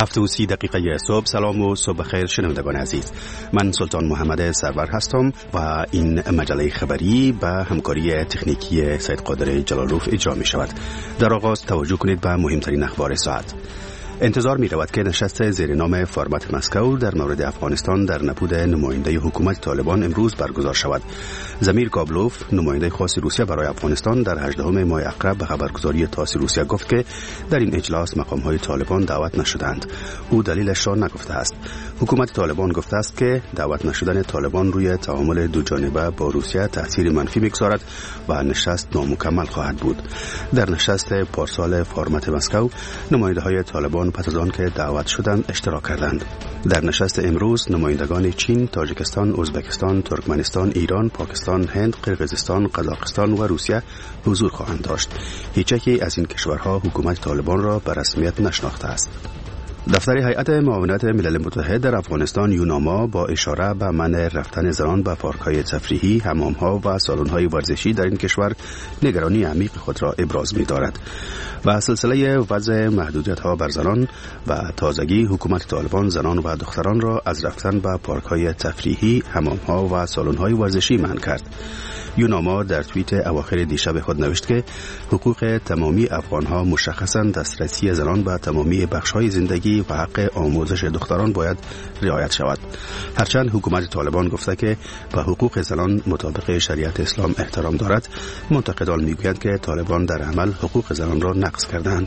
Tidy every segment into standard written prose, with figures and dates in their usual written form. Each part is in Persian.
7:30 صبح. سلام و صبح خیر شنوندگان عزیز. من سلطان محمد سرور هستم و این مجله خبری به همکاری تکنیکی سید قادر جلالوف اجرا می شود. در آغاز توجه کنید به مهمترین اخبار ساعت. انتظار می رود که نشست زیر نام فرمت مسکو در مورد افغانستان در نبود نماینده حکومت طالبان امروز برگزار شود. زمیر گابلوف، نماینده خاص روسیه برای افغانستان، در 18 ماه عقرب به خبرگزاری تاس روسیه گفت که در این اجلاس مقام‌های طالبان دعوت نشدند. او دلیلش را نگفته است. حکومت طالبان گفته است که دعوت نشدن طالبان روی تعامل دو جانبه با روسیه تأثیر منفی می‌گذارد و نشست نامکمل خواهد بود. در نشست پارسال فرمت مسکو، نماینده‌های طالبان پس از آن که دعوت شدند اشتراک کردند. در نشست امروز نمایندگان چین، تاجیکستان، ازبکستان، ترکمنستان، ایران، پاکستان، هند، قرقیزستان، قزاقستان و روسیه حضور خواهند داشت. هیچ یکی از این کشورها حکومت طالبان را به رسمیت نشناخته است. دفتر هیئت معاونت ملل متحد در افغانستان یوناما با اشاره به منع رفتن زنان به پارک‌های تفریحی، حمام‌ها و سالن‌های ورزشی در این کشور نگرانی عمیق خود را ابراز می‌دارد. و سلسله وضع محدودیت‌ها بر زنان و تازگی حکومت طالبان زنان و دختران را از رفتن به پارک‌های تفریحی، حمام‌ها و سالن‌های ورزشی منع کرد. یوناما در توییت اواخر دیشب خود نوشت که حقوق تمامی افغان‌ها مشخصاً دسترسی زنان به تمامی بخش‌های زندگی و حق آموزش دختران باید رعایت شود. هرچند حکومت طالبان گفته که به حقوق زنان مطابق شریعت اسلام احترام دارد، منتقدان میگویند که طالبان در عمل حقوق زنان را نقض کردند.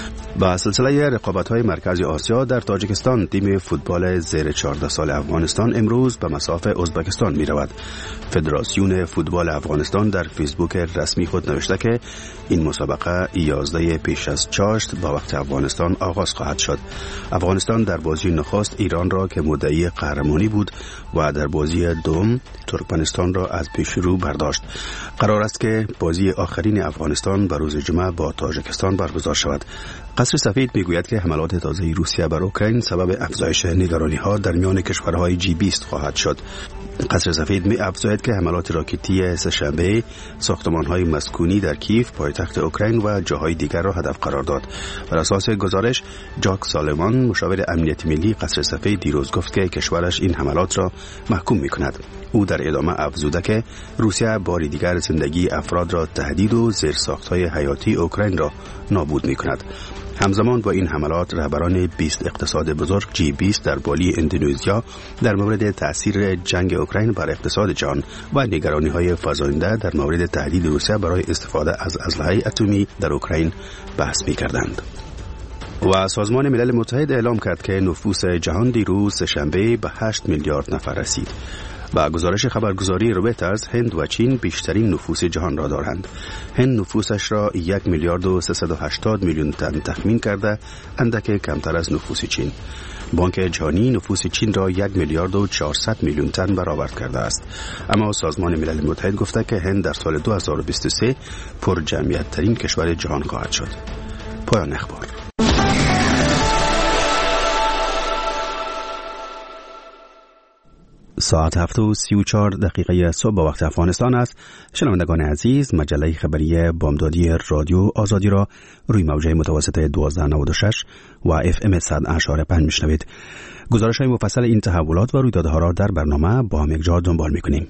با سلسله رقابت‌های مرکزی آسیا در تاجیکستان، تیم فوتبال زیر 14 سال افغانستان امروز به مصاف ازبکستان می‌رود. فدراسیون فوتبال افغانستان در فیسبوک رسمی خود نوشته که این مسابقه 11 پیش از چاشت با وقت افغانستان آغاز خواهد شد. افغانستان در بازی نخست ایران را که مدعی قهرمانی بود و در بازی دوم ترکمنستان را از پیش رو برداشت. قرار است که بازی آخرین افغانستان به روز جمعه با تاجیکستان برگزار شود. قصر سفید میگوید که حملات تازه روسیه بر اوکراین سبب افزایش نگرانی‌ها در میان کشورهای G20 خواهد شد. قصر سفید می‌افزاید که حملات راکتی سه‌شنبه ساختمان‌های مسکونی در کیف، پایتخت اوکراین و جاهای دیگر را هدف قرار داد. بر اساس گزارش، جاک سالمان، مشاور امنیت ملی قصر سفید، دیروز گفت که کشورش این حملات را محکوم می‌کند. او در ادامه افزوده که روسیه باری دیگر زندگی افراد را تهدید و زیرساخت‌های حیاتی اوکراین را نابود می‌کند. همزمان با این حملات، رهبران 20 اقتصاد بزرگ G20 در بالی اندونزیا در مورد تأثیر جنگ اوکراین بر اقتصاد جهان و نگرانی‌های فزاینده در مورد تهدید روسیه برای استفاده از اسلحه اتمی در اوکراین بحث می‌کردند. و سازمان ملل متحد اعلام کرد که نفوس جهان دیروز سه‌شنبه به 8 میلیارد نفر رسید. با گزارش خبرگزاری رویترز، هند و چین بیشترین نفوس جهان را دارند. هند نفوسش را 1 میلیارد و 380 میلیون تن تخمین کرده، اندک کمتر از نفوس چین. بانک جهانی نفوس چین را 1 میلیارد و 400 میلیون تن برآورد کرده است. اما سازمان ملل متحد گفته که هند در سال 2023 پر جمعیت ترین کشور جهان خواهد شد. پایان اخبار. ساعت 7:34 صبح با وقت افغانستان است. شنوندگان عزیز، مجله خبری بامدادی رادیو آزادی را روی موجه متوسط 1296 و FM 100.5 میشنوید. گزارش‌های مفصل این تحولات و رویدادها را در برنامه با هم یکجا دنبال می‌کنیم.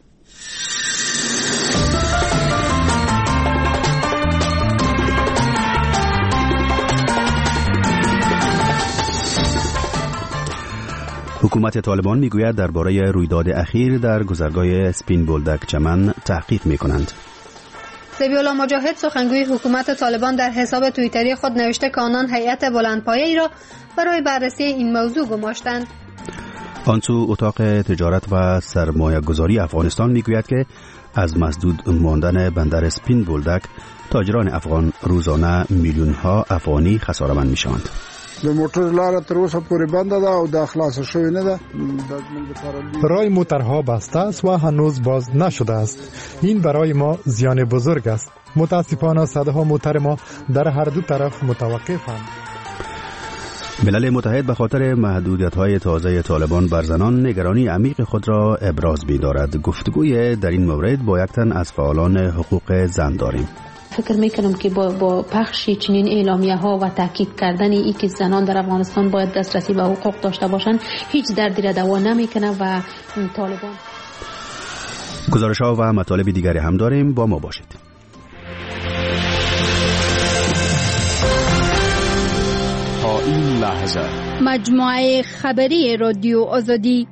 حکومت طالبان میگوید درباره رویداد اخیر در گذرگاه سپین بولدک چمن تحقیق میکنند. ذبیح‌الله مجاهد، سخنگوی حکومت طالبان، در حساب توییتری خود نوشته که آنان هیئت بلندپایه‌ای را برای بررسی این موضوع گماشتند. آن سو اتاق تجارت و سرمایه گذاری افغانستان میگوید که از مسدود ماندن بندر سپین بولدک تاجران افغان روزانه میلیون‌ها افغانی خساره‌مند میشوند. د موټر لاره تر اوسه پورې بنده ده او د خلاص شوی نه ده. رای موترها بسته است و هنوز باز نشده است. این برای ما زیان بزرگ است. متاسفانه صدها موتر ما در هر دو طرف متوقفند. ملل متحد به خاطر محدودیت‌های تازه طالبان بر زنان نگرانی عمیق خود را ابراز می‌دارد. گفتگوی در این مورد با یک تن از فعالان حقوق زن داریم. فکر میکنم که با پخش چنین اعلامیه ها و تاکید کردن ای که زنان در افغانستان باید دسترسی به حقوق داشته باشند هیچ دردی را دوا نمیکنه و طالبان. گزارش ها و مطالب دیگری هم داریم، با ما باشید. تا این لحظه مجموعه خبری رادیو آزادی.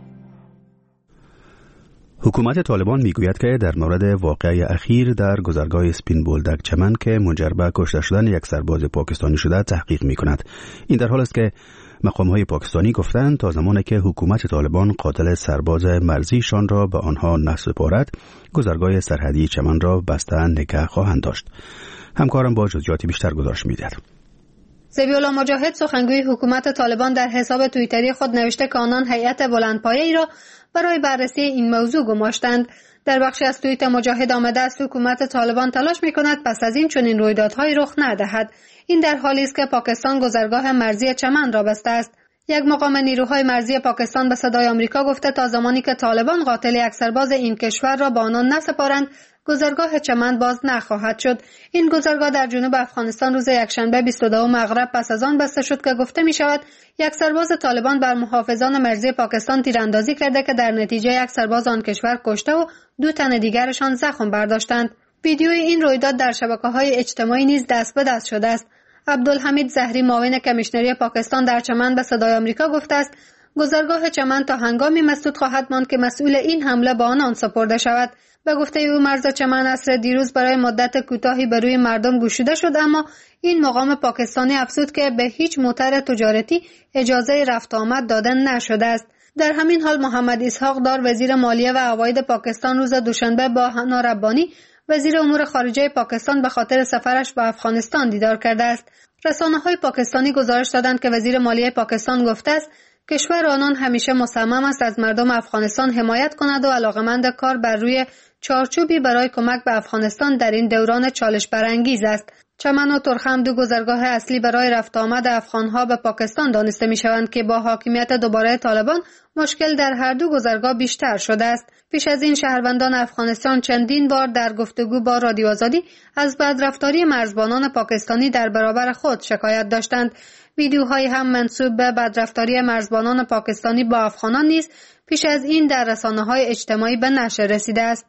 حکومت طالبان میگوید که در مورد واقعه اخیر در گذرگاه سپین بولدک چمن که منجر به کشته شدن یک سرباز پاکستانی شده تحقیق میکند. این در حال است که مقام‌های پاکستانی گفتند تا زمانی که حکومت طالبان قاتل سرباز مرزیشان را به آنها نسپارد، گذرگاه سرحدی چمن را بسته نگه خواهند داشت. همکارم با جزئیات بیشتر گزارش می‌دهد. ذبیح‌الله مجاهد سخنگوی حکومت طالبان در حساب توییتری خود نوشته که آنان هیئت بلندپایه‌ای را برای بررسی این موضوع گماشتند. در بخشی از توییت مجاهد آمده است حکومت طالبان تلاش می‌کند پس از این چنین رویدادهایی رخ ندهد. این در حالی است که پاکستان گذرگاه مرزی چمن را بسته است. یک مقام نیروهای مرزی پاکستان به صدای آمریکا گفته تا زمانی که طالبان قاتل یک سرباز این کشور را به آنان نسپارند، گذرگاه چمن باز نخواهد شد. این گذرگاه در جنوب افغانستان روز یکشنبه 22 مغرب پس از آن بسته شد که گفته می شود یک سرباز طالبان بر محافظان مرزی پاکستان تیراندازی کرده که در نتیجه یک سرباز آن کشور کشته و 2 تن دیگرشان زخم برداشتند. ویدیوی این رویداد در شبکه‌های اجتماعی نیز دست به دست شده است. عبدالحمید زهری معاون کمیشنری پاکستان در چمن به صدای آمریکا گفته است گذرگاه چمن تا هنگامی مسدود خواهد ماند که مسئول این حمله به آنان سپرده شود. به گفته او مرز چمن عصر دیروز برای مدت کوتاهی بر روی مردم گشوده شد، اما این مقام پاکستانی افزود که به هیچ موتر تجارتی اجازه رفت آمد داده نشده است. در همین حال محمد اسحاق دار وزیر مالیه و عواید پاکستان روز دوشنبه با حنا ربانی وزیر امور خارجه پاکستان به خاطر سفرش به افغانستان دیدار کرده است. رسانه‌های پاکستانی گزارش دادند که وزیر مالیه پاکستان گفته است کشور آنان همیشه مصمم است از مردم افغانستان حمایت کند و علاقمند کار بر روی چارچوبی برای کمک به افغانستان در این دوران چالش برانگیز است. چمن و ترخم 2 گذرگاه اصلی برای رفت آمد افغانها به پاکستان دانسته می شوند که با حاکمیت دوباره طالبان مشکل در هر 2 گذرگاه بیشتر شده است. پیش از این شهروندان افغانستان چندین بار در گفتگو با رادیو آزادی از بدرفتاری مرزبانان پاکستانی در برابر خود شکایت داشتند. ویدیوهایی هم منسوب به بدرفتاری مرزبانان پاکستانی با افغانان نیز پیش از این در رسانه‌های اجتماعی به نشر رسیده است.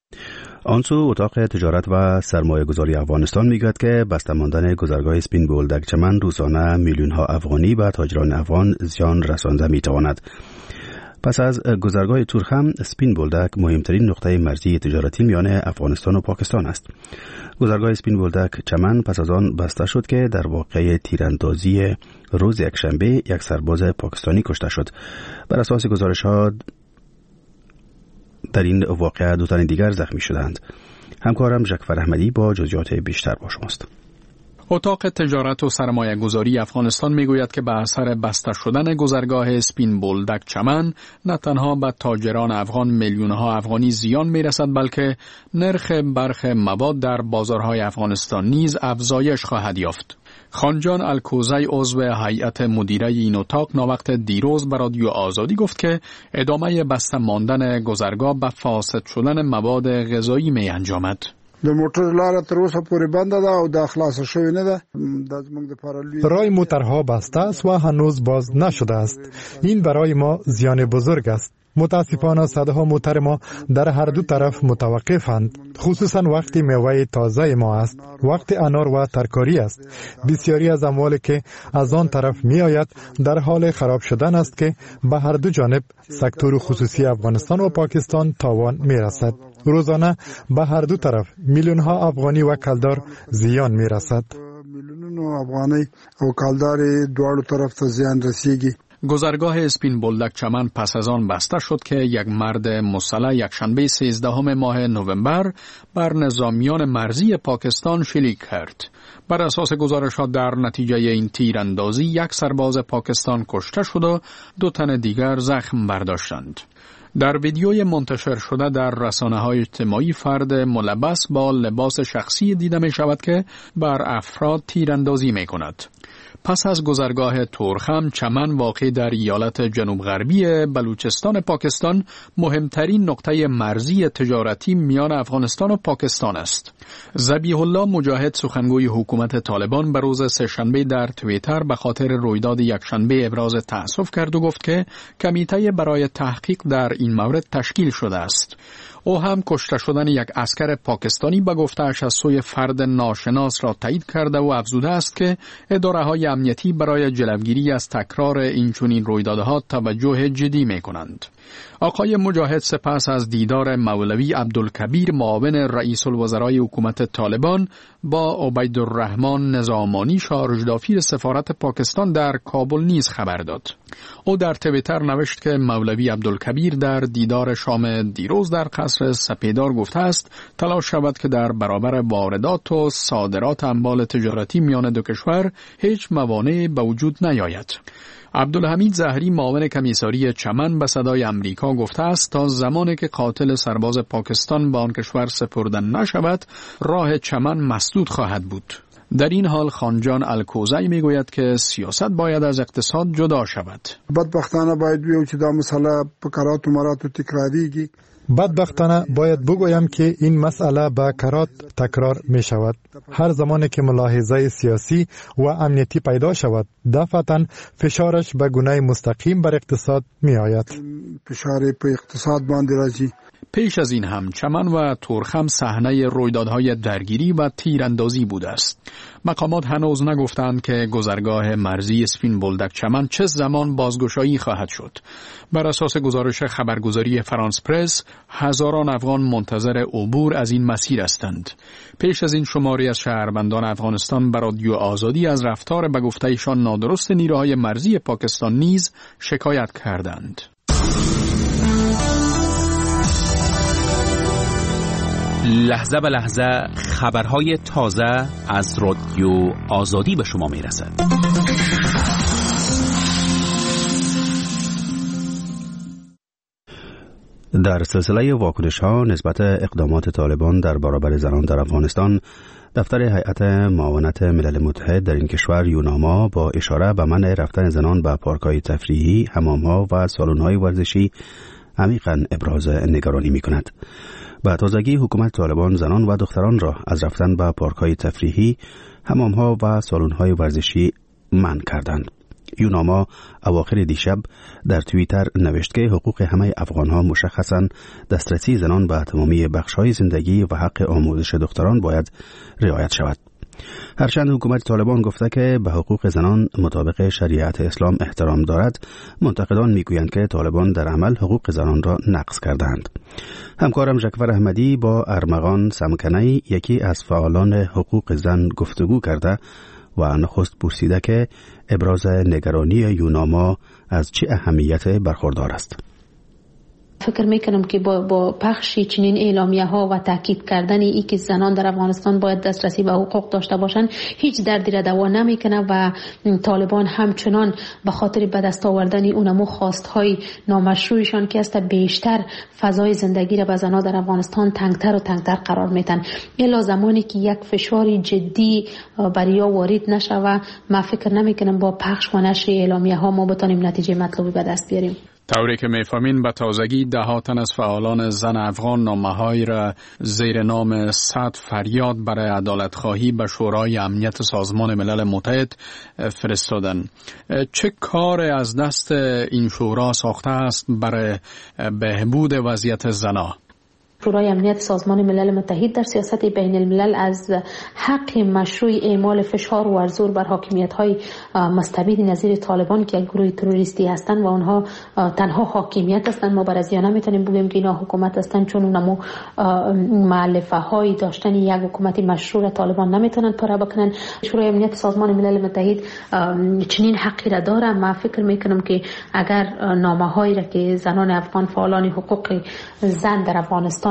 آنسو اتاق تجارت و سرمایه گذاری افغانستان میگوید که بسته ماندن گذرگاه سپین بولدک چمن روزانه میلیون‌ها افغانی به تاجران افغان زیان رسانده میتواند. پس از گذرگاه تورخم، سپین بولدک مهمترین نقطه مرزی تجارتی میان افغانستان و پاکستان است. گذرگاه سپین بولدک چمن پس از آن بسته شد که در واقعه تیراندازی روز یکشنبه یک سرباز پاکستانی کشته شد. بر اساس گزارش‌ها در این واقعه 2 تن دیگر زخمی شدند. همکارم جعفر احمدی با جزئیات بیشتر با شماست. اتاق تجارت و سرمایه گذاری افغانستان میگوید که به اثر بسته شدن گذرگاه سپین بولدک چمن نه تنها به تاجران افغان میلیون‌ها افغانی زیان میرسد، بلکه نرخ برخ مواد در بازارهای افغانستان نیز افزایش خواهد یافت. خانجان الکوزی عضو هیئت مدیره این اتاق ناوقت دیروز به رادیو آزادی گفت که ادامه بسته ماندن گذرگاه به فاسد شدن مواد غذایی می انجامد. د موټر لاره تر اوسه پورې بنده ده او دا خلاصه شوې نه ده. دا زموږ لپاره لوی رای موترها بسته است و هنوز باز نشده است. این برای ما زیان بزرگ است. متاسفانه صدها موتر ما در هر 2 طرف متوقفند، خصوصا وقتی میوه تازه ما است، وقت انار و ترکاری است. بسیاری از اموالی که از آن طرف می آید در حال خراب شدن است که به هر 2 جانب سکتور خصوصی افغانستان و پاکستان تاوان می رسد. روزانه به هر 2 طرف میلیون‌ها افغانی و کلدار زیان می رسد. میلیون‌ها افغانی او کلدار دواړو طرف ته زیان رسیږي. گذرگاه سپین بولدک چمن پس از آن بسته شد که یک مرد مسلح یکشنبه 13 ماه نوامبر بر نظامیان مرزی پاکستان شلیک کرد. بر اساس گزارش‌ها در نتیجه این تیراندازی 1 سرباز پاکستان کشته شد و 2 تن دیگر زخم برداشتند. در ویدیوی منتشر شده در رسانه‌های اجتماعی فرد ملبس با لباس شخصی دیده می شود که بر افراد تیراندازی می کند. پس از گذرگاه تورخم، چمن واقع در ایالت جنوب غربی بلوچستان پاکستان مهمترین نقطه مرزی تجارتی میان افغانستان و پاکستان است. ذبیح الله مجاهد سخنگوی حکومت طالبان به روز سه‌شنبه در توییتر به خاطر رویداد یکشنبه ابراز تأسف کرد و گفت که کمیته برای تحقیق در این مورد تشکیل شده است. او هم کشته شدن یک عسکر پاکستانی به گفته‌اش از سوی فرد ناشناس را تایید کرده و افزوده است که اداره‌های امنیتی برای جلوگیری از تکرار اینچنین رویدادها توجه جدی می‌کنند. آقای مجاهد سپس از دیدار مولوی عبدالکبیر معاون رئیس الوزرای حکومت طالبان با عبیدالرحمن نظامانی شارژدافیر سفارت پاکستان در کابل نیز خبر داد. او در توییتر نوشت که مولوی عبدالکبیر در دیدار شام دیروز در قصر سپیدار گفته است تلاش شود که در برابر واردات و صادرات اموال تجارتی میان دو کشور هیچ موانعی به وجود نیاید. عبدالحمید زهری معاون کمیساری چمن به صدای امریکا گفته است تا زمانی که قاتل سرباز پاکستان به آن کشور سپرده نشود راه چمن مسدود خواهد بود. در این حال خانجان الکوزی میگوید که سیاست باید از اقتصاد جدا شود. بدبختانه باید بیو چې دا مسئله په کرات و مراتو تکراریږي. بدبختانه باید بگویم که این مسئله به کرات تکرار می شود. هر زمانی که ملاحظه سیاسی و امنیتی پیدا شود دفعتاً فشارش به گونه مستقیم بر اقتصاد می آید. فشار په اقتصاد باندې راځي. پیش از این هم چمن و تورخم صحنه رویدادهای درگیری و تیراندازی بوده است. مقامات هنوز نگفتند که گذرگاه مرزی سپین بولدک چمن چه زمان بازگشایی خواهد شد. بر اساس گزارش خبرگزاری فرانس پرس، هزاران افغان منتظر عبور از این مسیر هستند. پیش از این شماری از شهروندان افغانستان بر رادیو آزادی از رفتار به گفته ایشان نادرست نیروهای مرزی پاکستان نیز شکایت کردند. لحظه به لحظه خبرهای تازه از رادیو آزادی به شما میرسد. در سلسله واکنش‌ها نسبت اقدامات طالبان در برابر زنان در افغانستان، دفتر هیئت معاونت ملل متحد در این کشور یوناما با اشاره به منع رفتن زنان به پارک‌های تفریحی، حمام‌ها و سالن‌های ورزشی عمیقاً ابراز نگرانی می‌کند. به تازگی حکومت طالبان زنان و دختران را از رفتن به پارک‌های تفریحی، حمام‌ها و سالن‌های ورزشی منع کردند. یوناما اواخر دیشب در توییتر نوشت که حقوق همه افغان‌ها مشخصاً دسترسی زنان به تمامی بخش‌های زندگی و حق آموزش دختران باید رعایت شود. هرچند حکومت طالبان گفته که به حقوق زنان مطابق شریعت اسلام احترام دارد، منتقدان میگویند که طالبان در عمل حقوق زنان را نقض کردند. همکارم جکفر احمدی با ارمغان سمکنی، یکی از فعالان حقوق زن، گفتگو کرده و نخست پرسیده که ابراز نگرانی یوناما از چه اهمیت برخوردار است. فکر میکنم که با پخش چنین اعلامیه ها و تاکید کردن ای که زنان در افغانستان باید دسترسی به حقوق داشته باشند هیچ دردی را دوا نمیکنه و طالبان همچنان به خاطر به دست آوردن اونمو خواستهای نامشروعشان که است بیشتر فضای زندگی را به زنان در افغانستان تنگتر و تنگتر قرار میدن. الا زمانی که یک فشاری جدی برای وارد نشه و ما فکر نمیکنم با پخش و نشر اعلامیه ها ما بتونیم نتیجه مطلوبی به دست بیاریم. طوری که میفهمین به تازگی ده تن از فعالان زن افغان نامه‌هایی را زیر نام 100 فریاد برای عدالت خواهی به شورای امنیت سازمان ملل متحد فرستادند. چه کار از دست این شورا ساخته است برای بهبود وضعیت زنان؟ شورای امنیت سازمان ملل متحد در سیاست بین الملل از حق مشروع اعمال فشار و زور بر حاکمیت‌های مستبد نظیر طالبان که گروه تروریستی هستند و آنها تنها حاکمیت هستند، ما بر از یا نمیتونیم بگیم که اینا حکومت هستند، چون اونمو مؤلفه‌های داشتن یک حکومت مشروع طالبان نمیتونن پره بکنن. شورای امنیت سازمان ملل متحد چنین حقی را داره. من فکر میکنم که اگر نامه‌هایی را که زنان افغان فعالان حقوق زن در افغانستان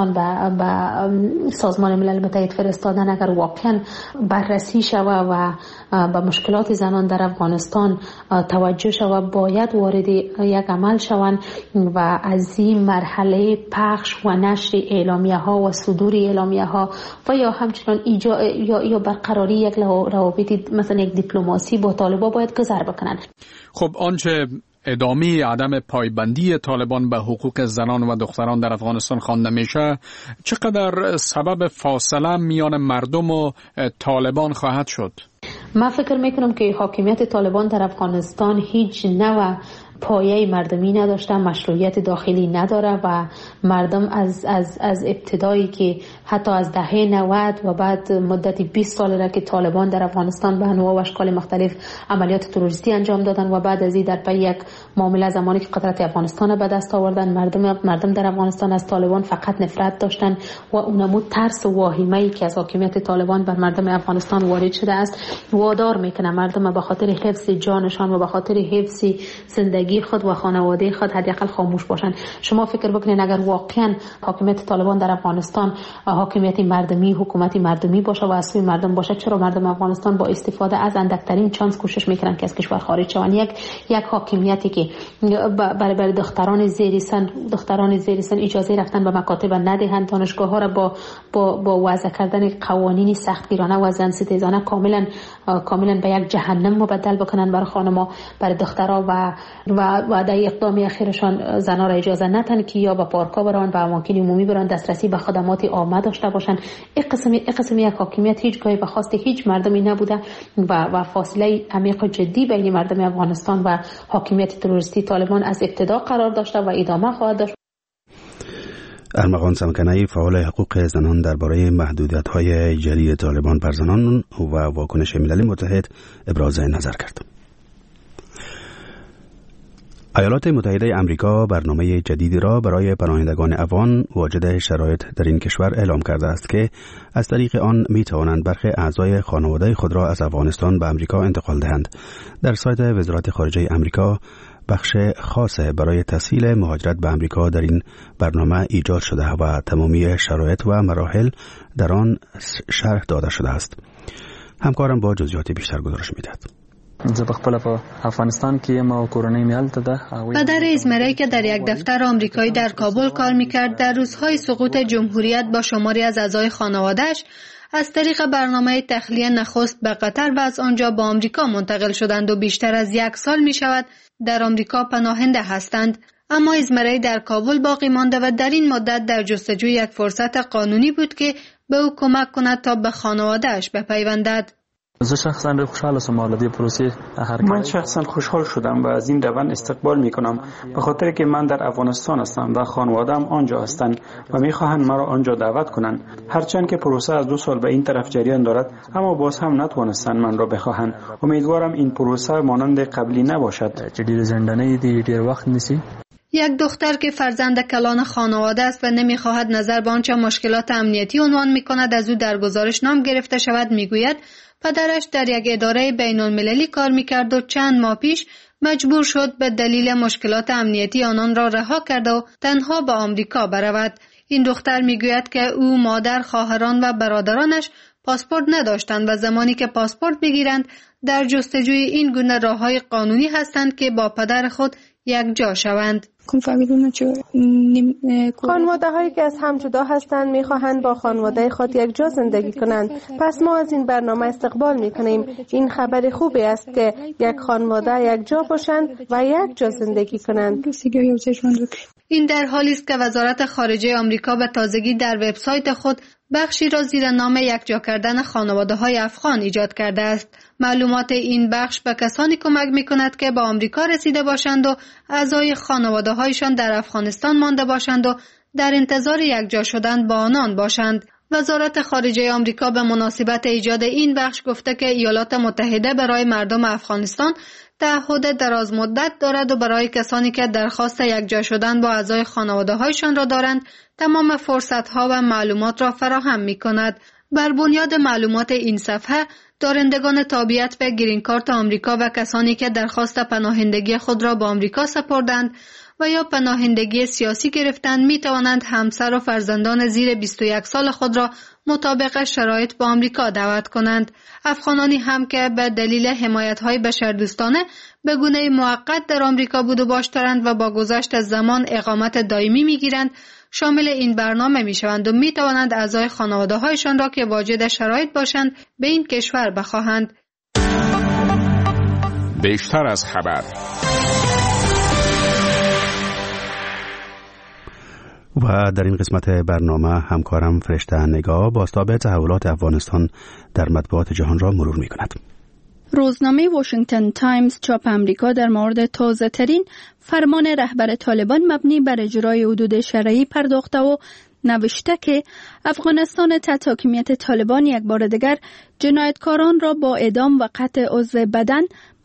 افغانستان به سازمان ملل متحد فرستادن اگر واقعا بررسی شود و به مشکلات زنان در افغانستان توجه شود، باید وارد یک عمل شوند و از این مرحله پخش و نشر اعلامیه ها و صدور اعلامیه ها و یا همچنان یا برقراری یک روابطی مثلا یک دیپلماسی با طالبان باید گذر بکنند. خب آنچه ادامه عدم پایبندی طالبان به حقوق زنان و دختران در افغانستان خوانده میشه، چقدر سبب فاصله میان مردم و طالبان خواهد شد؟ من فکر میکنم که حاکمیت طالبان در افغانستان هیچ نوع پایه مردمی نداشته، مشروعیت داخلی نداره و مردم از ابتدایی که حتی از دهه 90 و بعد مدت 20 سال را که طالبان در افغانستان به انواع و اشکال مختلف عملیات تروریستی انجام دادن و بعد از این در پی یک معامله زمانی که قدرت افغانستان به دست آوردن، مردم در افغانستان از طالبان فقط نفرت داشتن و اونمو ترس و واهمه‌ای که از حاکمیت طالبان بر مردم افغانستان وارد شده است وادار میکنه مردم به خاطر حفظ جانشان و به خاطر حفظ زندگی خود و خانواده خود حداقل خاموش باشن. شما فکر بکنید اگر واقعا حاکمیت طالبان در افغانستان حاکمیت مردمی، حکومتی مردمی باشه و از سوی مردم باشه، چرا مردم افغانستان با استفاده از اندکترین چانس کوشش میکنن که از کشور خارج شوند؟ یک حاکمیتی که برای دختران زیر سن اجازه رفتن به مکاتب ندهند، دانشگاه ها را با وضع کردن قوانین سختگیرانه و زن ستیزانه کاملا به یک جهنم مبدل بکنن برای خانم‌ها، برای دخترها و در اقدام اخیرشان زنها را اجازه ندن که یا به پارک‌ها برن، به اماکن عمومی برن، دسترسی به خدمات عامه داشته باشن. این قسم یک حاکمیت هیچگاهی به خواست هیچ مردمی نبوده و فاصله عمیق و جدی بین مردم افغانستان و حاکمیت تروریستی طالبان از ابتدا قرار داشته و ادامه خواهد داشت. ارمغان سمکنی، فعال حقوق زنان، درباره محدودیت‌های جدید طالبان بر زنان و واکنش ملل متحد ابراز نظر کرد. ایالات متحده آمریکا برنامه جدیدی را برای پناهندگان افغان واجد شرایط در این کشور اعلام کرده است که از طریق آن می توانند برخی اعضای خانواده خود را از افغانستان به آمریکا انتقال دهند. در سایت وزارت خارجه آمریکا بخش خاص برای تسهیل مهاجرت به آمریکا در این برنامه ایجاد شده و تمامی شرایط و مراحل در آن شرح داده شده است. همکارم با جزئیات بیشتر گزارش می‌دهد. افغانستان کې ما کورنۍ میالت ده. پدر ازمرایی که در یک دفتر آمریکایی در کابل کار میکرد، در روزهای سقوط جمهوریت با شماری از اعضای خانواده‌اش از طریق برنامه تخلیه نخست به قطر و از آنجا به آمریکا منتقل شدند و بیشتر از 1 سال می شود در آمریکا پناهنده هستند. اما ازمرایی در کابل باقی مانده و در این مدت در جستجوی یک فرصت قانونی بود که به او کمک کند تا به خانواده‌اش بپیوندد. من شخصا خوشحال شدم و از این روند استقبال می کنم به خاطر که من در افغانستان هستم و خانواده‌ام آنجا هستند و می خواهند مرا آنجا دعوت کنند. هرچند که پروسه از 2 سال به این طرف جریان دارد، اما باز هم نتوانستند من را بخواهند. امیدوارم این پروسه مانند قبلی نباشد. یک دختر که فرزند کلان خانواده است و نمی‌خواهد نظر به آنچه مشکلات امنیتی عنوان می‌کند از او در گزارش نام گرفته شود، می‌گوید پدرش در یک اداره بین‌المللی کار می‌کرد و چند ماه پیش مجبور شد به دلیل مشکلات امنیتی آنان را رها کرد و تنها به آمریکا برود. این دختر می‌گوید که او، مادر، خواهران و برادرانش پاسپورت نداشتند و زمانی که پاسپورت می‌گیرند در جستجوی این گونه راه‌های قانونی هستند که با پدر خود یک جا شوند. خانواده هایی که از هم جدا هستند میخواهند با خانواده خود یک جا زندگی کنند. پس ما از این برنامه استقبال میکنیم. این خبر خوبی است که یک خانواده یک جا باشند و یک جا زندگی کنند. این در حالی است که وزارت خارجه آمریکا به تازگی در وبسایت خود بخشی را زیر نام یکجا کردن خانواده‌های افغان ایجاد کرده است. معلومات این بخش به کسانی کمک می‌کند که به آمریکا رسیده باشند و اعضای خانواده‌هایشان در افغانستان مانده باشند و در انتظار یکجا شدن با آنان باشند. وزارت خارجه آمریکا به مناسبت ایجاد این بخش گفته که ایالات متحده برای مردم افغانستان تعهد دراز مدت دارد و برای کسانی که درخواست یکجا شدن با اعضای خانواده‌هایشان را دارند تمام فرصت‌ها و معلومات را فراهم می‌کند. بر بنیاد معلومات این صفحه، دارندگان تابعیت به گرین کارت آمریکا و کسانی که درخواست پناهندگی خود را به آمریکا سپردند و یا پناهندگی سیاسی گرفتند می توانند همسر و فرزندان زیر 21 سال خود را مطابق شرایط به آمریکا دعوت کنند. افغانانی هم که به دلیل حمایت‌های بشردوستانه به گونه موقت در آمریکا بود و باش دارند و با گذشت زمان اقامت دائمی می‌گیرند شامل این برنامه می‌شوند و می‌توانند اعضای خانواده‌هایشان را که واجد شرایط باشند به این کشور بخواهند. بیشتر از خبر. و در این قسمت برنامه همکارم فرشته نگاه بازتاب تحولات افغانستان در مطبوعات جهان را مرور می کند. روزنامه واشنگتن تایمز چاپ امریکا در مورد تازه ترین فرمان رهبر طالبان مبنی بر اجرای حدود شرعی پرداخته و نوشته که افغانستان تحت حاکمیت طالبان یک بار دیگر جنایتکاران را با اعدام و قطع عضو بدن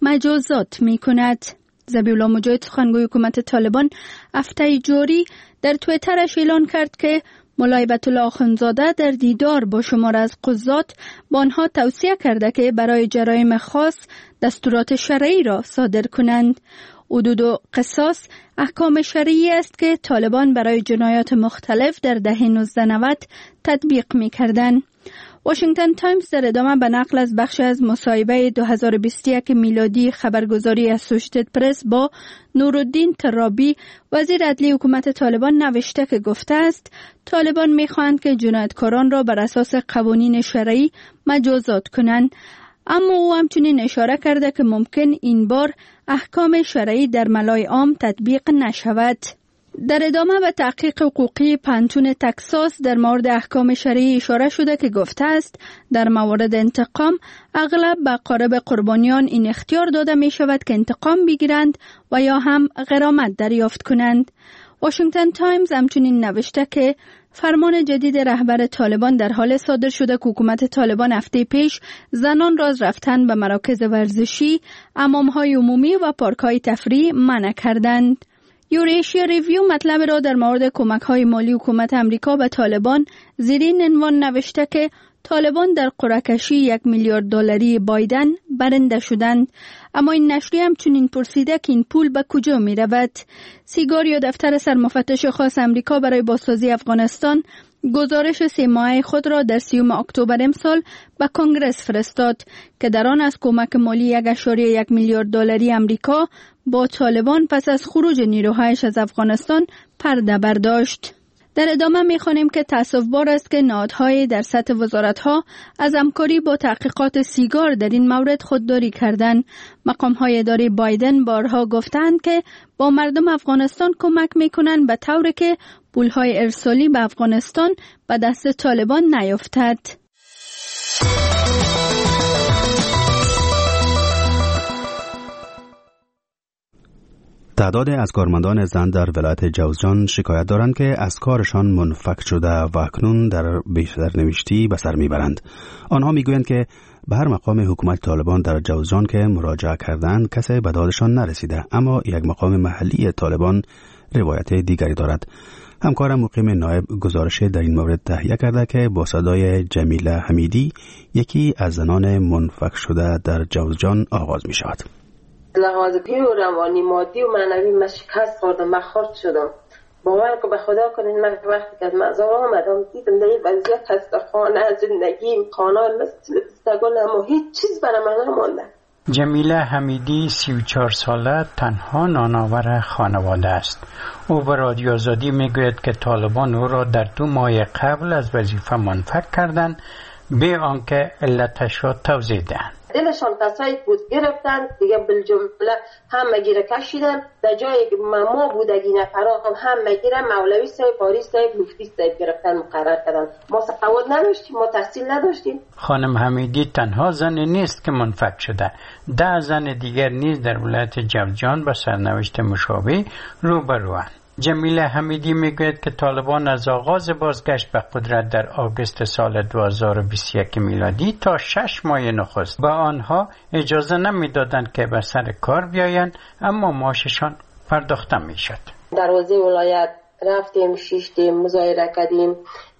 مجازات می کند. ذبیح الله مجاهد سخنگوی حکومت طالبان هفته جاری در تویترش اعلان کرد که ملا هیبت الله آخوندزاده در دیدار با شمار از قضات با آنها توصیه کرده که برای جرایم خاص دستورات شرعی را صادر کنند. حدود و قصاص احکام شرعی است که طالبان برای جنایات مختلف در دهه 1990 تطبیق می کردند. واشنگتن تایمز در ادامه به نقل از بخش از مصاحبه 2021 میلادی خبرگزاری اسوشیتد پرس با نورالدین ترابی وزیر عدلی حکومت طالبان نوشته که گفته است طالبان می‌خواهند که جنایتکاران را بر اساس قوانین شرعی مجازات کنند، اما او همچنین اشاره کرده که ممکن این بار احکام شرعی در ملای عام تطبیق نشود. در ادامه به تحقیق حقوقی پانتون تکساس در مورد احکام شرعی اشاره شده که گفته است در موارد انتقام اغلب به اقارب قربانیان این اختیار داده می شود که انتقام بگیرند و یا هم غرامت دریافت کنند. واشنگتن تایمز همچنین نوشته که فرمان جدید رهبر طالبان در حال صادر شده که حکومت طالبان هفته پیش زنان را از رفتن به مراکز ورزشی، حمام‌های عمومی و پارک‌های تفریحی منع کردند. یوریشیا ریویو مطلب را در مورد کمک‌های مالی حکومت امریکا به طالبان زیر این عنوان نوشته که طالبان در قرعه‌کشی 1 میلیارد دلاری بایدن برنده شدند، اما این نشریه همچنین پرسیده که این پول به کجا می رود. سیگار یا دفتر سرمفتش خاص امریکا برای بازسازی افغانستان گزارش 3 ماهه خود را در 30 اکتبر امسال به کنگرس فرستاد که در آن از کمک مالی 1.1 میلیارد دلاری امریکا با طالبان پس از خروج نیروهایش از افغانستان پرده برداشت. در ادامه می‌خوانیم که تأسف‌بار است که نهادهای در سطح وزارت‌ها از همکاری با تحقیقات سیگار در این مورد خودداری کردند. مقام‌های اداری بایدن بارها گفتند که با مردم افغانستان کمک می‌کنند به طوری که پول‌های ارسالی به افغانستان به دست طالبان نیفتد. تعداد از کارمندان زن در ولایت جوزجان شکایت دارند که از کارشان منفک شده و اکنون در بیشترنوشتی به سر میبرند. آنها میگویند که به هر مقام حکومت طالبان در جوزجان که مراجعه کردند کسی به دادشان نرسیده، اما یک مقام محلی طالبان روایت دیگری دارد. همکارم مقیم نایب گزارش در این مورد تهیه کرده که با صدای جمیله حمیدی یکی از زنان منفک شده در جوزجان آغاز می شود. لحاظ روانی مادی و معنوی من شکست خوردم، من خرد شدم. باور که به خدا کنین من وقتی که از مزار آمدم دیدم در این وضعیت هست در خانه زندگیم خانه مثل پستگل، اما هیچ چیز برای من نمانده. جمیله حمیدی 34 ساله تنها نانآور خانواده است. او به رادیو آزادی میگوید که طالبان او را در 2 ماه قبل از وظیفه منفک کردند به آنکه علتش را توضیح دهند. دلشان کسایی بود گرفتن دیگه بالجمله هم گیره کشیدن در جایی که ما بودگی نفرا هم گیره مولوی صاحب، پاریس صاحب، مفتی صاحب گرفتن مقرر کردن. ما سواد نداشتیم، ما تحصیل نداشتیم. خانم حمیدی تنها زنی نیست که منفک شده، 10 زن دیگر نیز در ولایت جوزجان با سرنوشت مشابه روبروند. جمیله حمیدی میگوید که طالبان از آغاز بازگشت به قدرت در آگوست سال 2021 میلادی تا 6 ماه نخست به آنها اجازه نمیدادند که به سر کار بیایند، اما معاششان پرداخته میشد. در حوزه ولایت رفتیم، شیشتیم، مظاهره کردیم،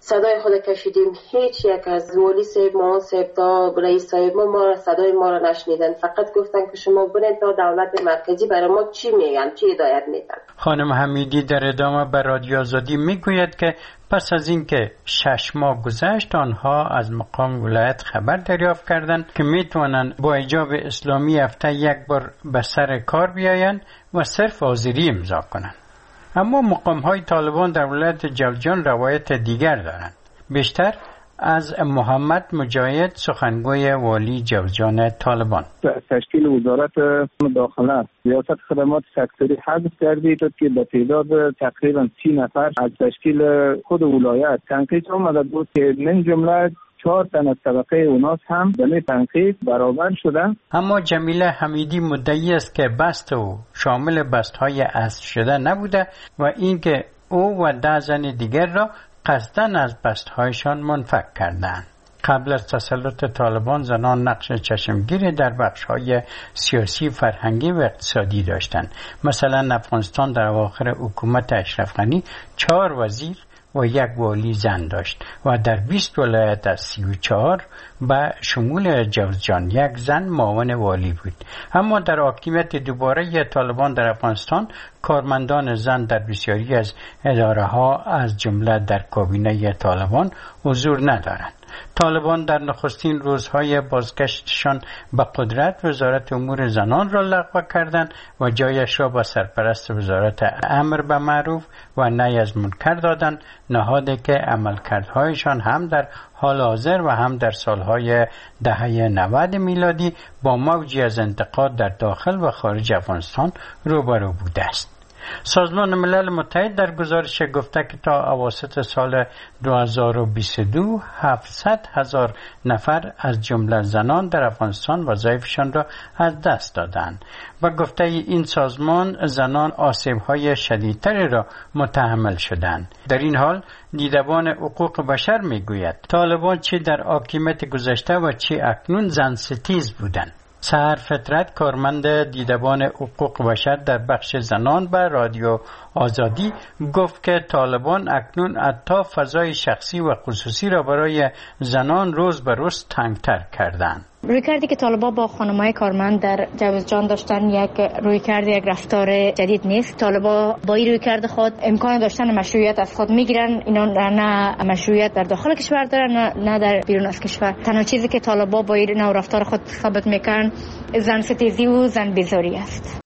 صدای خود کشیدیم. هیچ یک از والی صاحب، معاون صاحب تا رئیس صاحب ما صدای ما را نشنیدن. فقط گفتن که شما برین تا دولت مرکزی برای ما چی میگن، چی هدایت میدن. خانم حمیدی در ادامه به رادیو آزادی میگوید که پس از اینکه 6 ماه گذشت آنها از مقام ولایت خبر دریافت کردند که میتونن با حجاب اسلامی هفته یک بار به سر کار بیاین و صرف حاضری امضا کنن. اما مقام‌های طالبان در ولایت جوزجان روایت دیگر دارند. بیشتر از محمد مجاهد، سخنگوی والی جوزجان طالبان. تشکیل وزارت داخله ریاست خدمات سکتوری حذف کردید که به تعداد تقریبا 30 نفر از تشکیل خود ولایت تنقیح آمده بود که من جمله 4 تن از طبقه اوناس هم به تنقیح برابر شدن. اما جمیله حمیدی مدعی است که بست او شامل بست‌های اصل شده نبوده و اینکه او و 10 زن دیگر را قصداً از بست‌هایشان منفک کردند. قبل از تسلط طالبان زنان نقش چشمگیری در بخش‌های سیاسی، فرهنگی و اقتصادی داشتند. مثلا افغانستان در اواخر حکومت اشرف غنی 4 وزیر و 1 والی زن داشت و در 20 ولایت از 34 به شمول جوزجان 1 زن معاون والی بود. اما در حاکمیت دوباره طالبان در افغانستان کارمندان زن در بسیاری از اداره ها از جمله در کابینه طالبان حضور ندارند. طالبان در نخستین روزهای بازگشتشان به قدرت وزارت امور زنان را لغو کردند و جایش را به سرپرست وزارت امر به معروف و نهی از منکر دادند، نهادی که عملکردهایشان هم در حال حاضر و هم در سالهای دهه 90 میلادی با موجی از انتقاد در داخل و خارج افغانستان روبرو بوده است. سازمان ملل متحد در گزارش گفته که تا اواسط سال 2022 700,000 نفر از جمله زنان در افغانستان وظایفشان را از دست دادند. و گفته این سازمان زنان آسیب‌های شدیدتری را متحمل شدند. در این حال دیدبان حقوق بشر میگوید طالبان چه در حاکمیت گذشته و چه اکنون زن ستیز بودند. سحر فطرت، کارمند دیدبان حقوق بشر در بخش زنان به رادیو آزادی، گفت که طالبان اکنون حتی فضای شخصی و خصوصی را برای زنان روز به روز تنگتر کردند. رویکردی که طالبان با خانم‌های کارمند در جوزجان داشتن یک رویکرد، یک رفتار جدید نیست. طالبان با این رویکرد خود امکان داشتن مشروعیت از خود میگیرن. اینا نه مشروعیت در داخل کشور دارن نه در بیرون از کشور. تنها چیزی که طالبان با این نوع رفتار خود ثابت میکنن زن ستیزی و زن بیزاری است.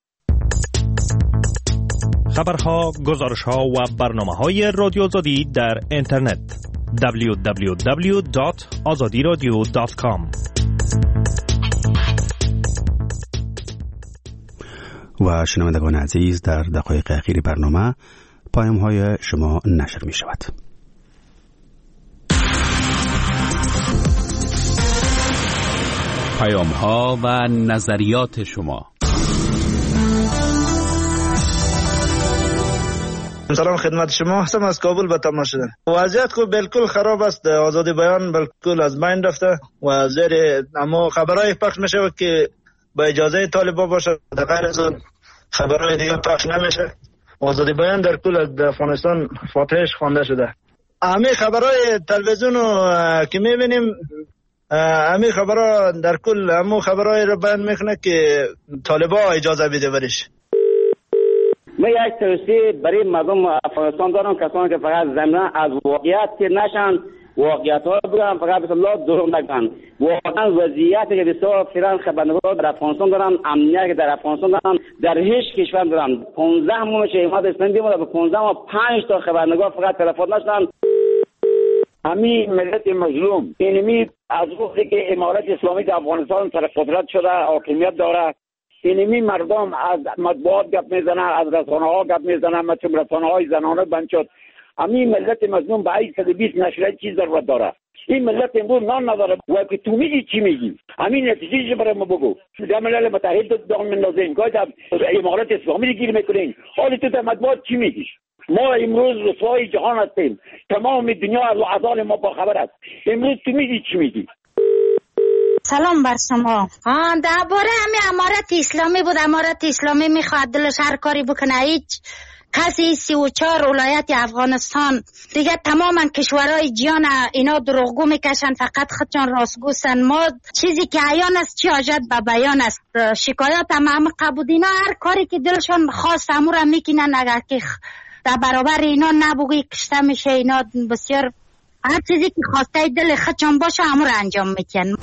خبرها، گزارش‌ها و برنامه‌های رادیو آزادی در اینترنت www.azadiradio.com. و شنوندگان عزیز، در دقایق اخیر برنامه پیام‌های شما نشر می شود. پیام‌ها و نظریات شما. سلام خدمت شما، هستم از کابل به تماس شدن. وضعیت کو بالکل خراب است، آزادی بیان بالکل از بین رفته و زیر اما خبرای پخش میشه که با اجازه طالبان باشه، در غیر از اون خبرای دیگه پخش نمیشه. آزادی بیان در کل از افغانستان فاتحش خوانده شده. همه خبرای تلویزیون که میبینیم، همه خبرها در کل همون خبرای رو بیان میکنه که طالبان اجازه بده برش. من یک توصیه برای مردم افغانستان دارم، کسانی که فقط ضمن از واقعیت که نشن، واقعیت ها بگم، فقط بسم الله دروغ نگن. واقعا وضعیتی که بسیار فعلا خبرنگار در افغانستان دارن، امنیتی که در افغانستان دارن، در هیچ کشور دارن. 15 ماه میشه امارات اسلامی بود، به 15 ماه 5 تا خبرنگار فقط تلفن نشدن. همین ملت مظلوم، اینمی از وقتی که امارات اسلامی در افغانستان سر قدرت شده، حاکمیت داره، اینمی مردم از مطبوعات گپ میزنن، از رسانه ها گپ میزنن، مثل رسانه های زنانه بند شد. همین ملت مظلوم به 120 نشریه چیز ضرورت داره. این ملت امروز نان نداره و که تو میگی چی میگی؟ همین نتیجهش برای ما بگو. در ملل متحد دام مندازین که در امارات اسلامی گیر میکنین، حالی تو در مطبوعات چی میگی؟ ما امروز رسوای جهان هستیم، تمام دنیا از اعضای ما با خبر است. امروز تو میگی چی میگی؟ سلام بر شما. درباره همین امارت اسلامی بود. امارت اسلامی میخواد دلش هر کاری بکنه، هیچ کسی 34 ولایت افغانستان دیگه تماما کشورهای جهان اینا دروغگو میکشن، فقط خودشان راستگوستن. ما چیزی که عیان است چی حاجت به بیان است. شکایات هم قبود اینا هر کاری که دلشان خواست امور هم میکنن، اگر که در برابر اینا نبوگی کشته میشه. اینا بسیار هر چیزی که خواسته دل خودشان باشه امور انجام میکنن.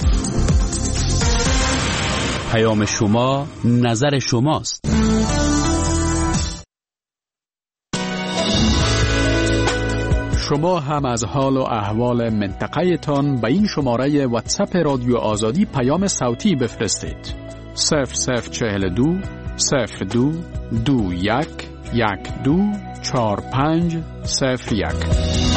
پیام شما نظر شماست. شما هم از حال و احوال منطقه تان به این شماره واتساپ رادیو آزادی پیام صوتی بفرستید. 0042 02 21 12 45 01.